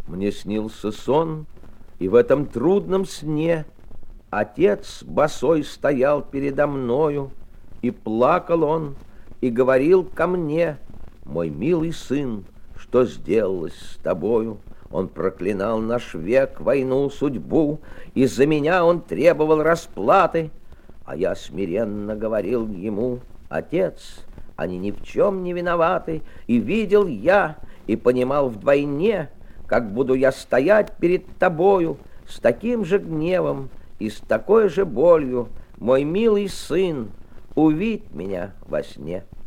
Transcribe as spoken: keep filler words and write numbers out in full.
Мне снился сон, и в этом трудном сне отец босой стоял передо мною, и плакал он, и говорил ко мне: «Мой милый сын, что сделалось с тобою?» Он проклинал наш век, войну, судьбу, и за меня он требовал расплаты. А я смиренно говорил ему: «Отец, они ни в чем не виноваты». И видел я, и понимал вдвойне, как буду я стоять перед тобою с таким же гневом и с такой же болью. Мой милый сын, увидь меня во сне.